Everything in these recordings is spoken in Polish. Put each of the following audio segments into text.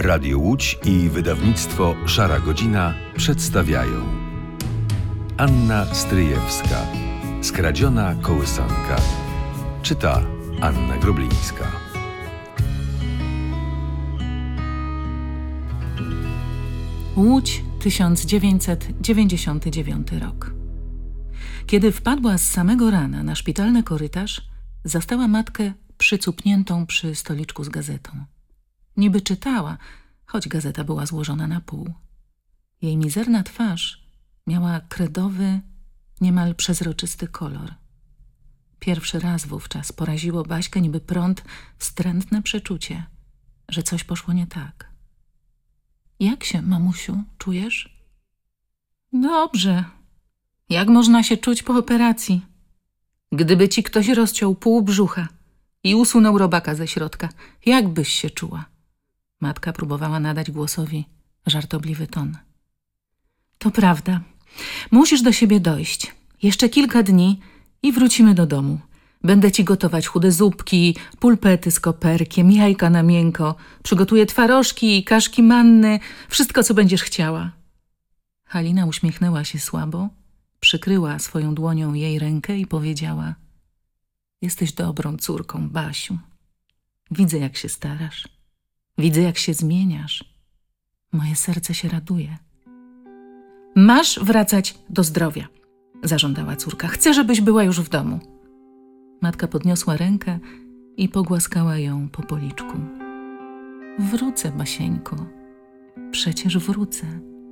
Radio Łódź i wydawnictwo Szara Godzina przedstawiają Anna Stryjewska. Skradziona kołysanka. Czyta Anna Groblińska. Łódź, 1999 rok. Kiedy wpadła z samego rana na szpitalny korytarz, zastała matkę przycupniętą przy stoliczku z gazetą. Niby czytała, choć gazeta była złożona na pół. Jej mizerna twarz miała kredowy, niemal przezroczysty kolor. Pierwszy raz wówczas poraziło Baśkę niby prąd wstrętne przeczucie, że coś poszło nie tak. Jak się, mamusiu, czujesz? Dobrze. Jak można się czuć po operacji? Gdyby ci ktoś rozciął pół brzucha i usunął robaka ze środka, jak byś się czuła? Matka próbowała nadać głosowi żartobliwy ton. To prawda. Musisz do siebie dojść. Jeszcze kilka dni i wrócimy do domu. Będę ci gotować chude zupki, pulpety z koperkiem, jajka na miękko. Przygotuję twarożki, kaszki manny, wszystko, co będziesz chciała. Halina uśmiechnęła się słabo, przykryła swoją dłonią jej rękę i powiedziała: jesteś dobrą córką, Basiu. Widzę, jak się starasz. Widzę, jak się zmieniasz. Moje serce się raduje. Masz wracać do zdrowia, zażądała córka. Chcę, żebyś była już w domu. Matka podniosła rękę i pogłaskała ją po policzku. Wrócę, Basieńko. Przecież wrócę.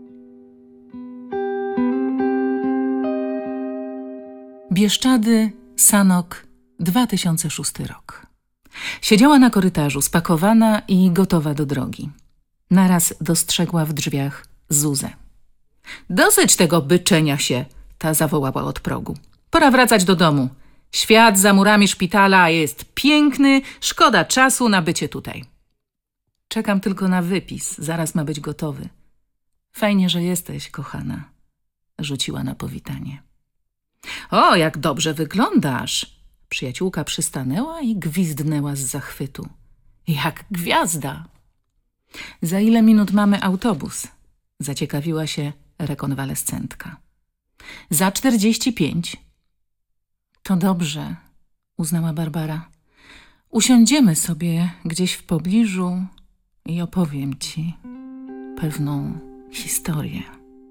Bieszczady, Sanok, 2006 rok. Siedziała na korytarzu, spakowana i gotowa do drogi. Naraz dostrzegła w drzwiach Zuzę. Dosyć tego byczenia się, ta zawołała od progu. Pora wracać do domu. Świat za murami szpitala jest piękny, szkoda czasu na bycie tutaj. Czekam tylko na wypis, zaraz ma być gotowy. Fajnie, że jesteś, kochana, rzuciła na powitanie. O, jak dobrze wyglądasz! Przyjaciółka przystanęła i gwizdnęła z zachwytu. Jak gwiazda! Za ile minut mamy autobus? Zaciekawiła się rekonwalescentka. Za 45. To dobrze, uznała Barbara. Usiądziemy sobie gdzieś w pobliżu i opowiem ci pewną historię.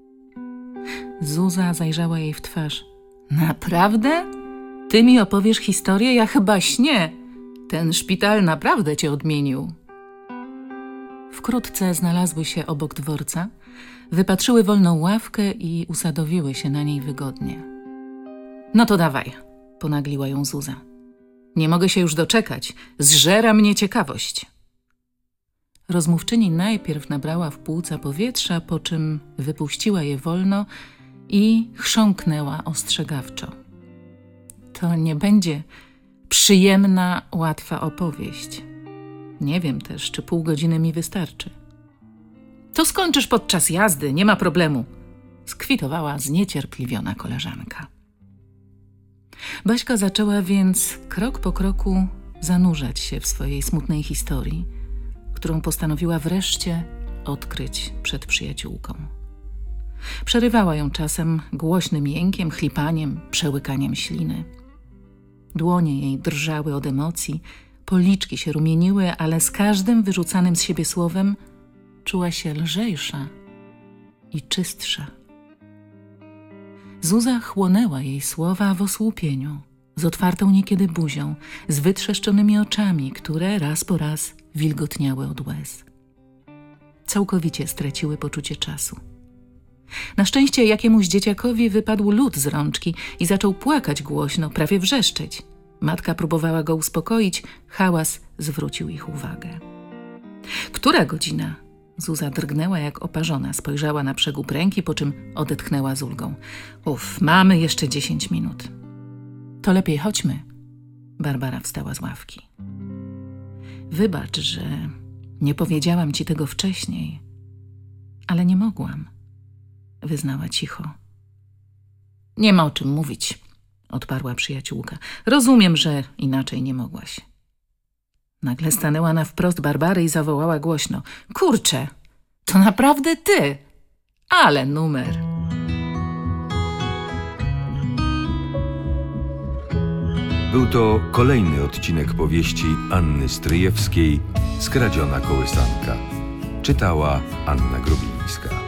Zuza zajrzała jej w twarz. Naprawdę? Ty mi opowiesz historię? Ja chyba śnię. Ten szpital naprawdę cię odmienił. Wkrótce znalazły się obok dworca, wypatrzyły wolną ławkę i usadowiły się na niej wygodnie. No to dawaj, ponagliła ją Zuza. Nie mogę się już doczekać. Zżera mnie ciekawość. Rozmówczyni najpierw nabrała w płuca powietrza, po czym wypuściła je wolno i chrząknęła ostrzegawczo. To nie będzie przyjemna, łatwa opowieść. Nie wiem też, czy pół godziny mi wystarczy. To skończysz podczas jazdy, nie ma problemu, skwitowała zniecierpliwiona koleżanka. Baśka zaczęła więc krok po kroku zanurzać się w swojej smutnej historii, którą postanowiła wreszcie odkryć przed przyjaciółką. Przerywała ją czasem głośnym jękiem, chlipaniem, przełykaniem śliny. Dłonie jej drżały od emocji, policzki się rumieniły, ale z każdym wyrzucanym z siebie słowem czuła się lżejsza i czystsza. Zuza chłonęła jej słowa w osłupieniu, z otwartą niekiedy buzią, z wytrzeszczonymi oczami, które raz po raz wilgotniały od łez. Całkowicie straciły poczucie czasu. Na szczęście jakiemuś dzieciakowi wypadł lód z rączki i zaczął płakać głośno, prawie wrzeszczeć. Matka próbowała go uspokoić, hałas zwrócił ich uwagę. Która godzina? Zuza drgnęła jak oparzona, spojrzała na przegub ręki, po czym odetchnęła z ulgą. Mamy jeszcze 10 minut. To lepiej chodźmy. Barbara wstała z ławki. Wybacz, że nie powiedziałam ci tego wcześniej, ale nie mogłam, wyznała cicho. Nie ma o czym mówić, odparła przyjaciółka. Rozumiem, że inaczej nie mogłaś. Nagle stanęła na wprost Barbary i zawołała głośno: kurczę, to naprawdę ty! Ale numer! Był to kolejny odcinek powieści Anny Stryjewskiej Skradziona kołysanka. Czytała Anna Grubińska.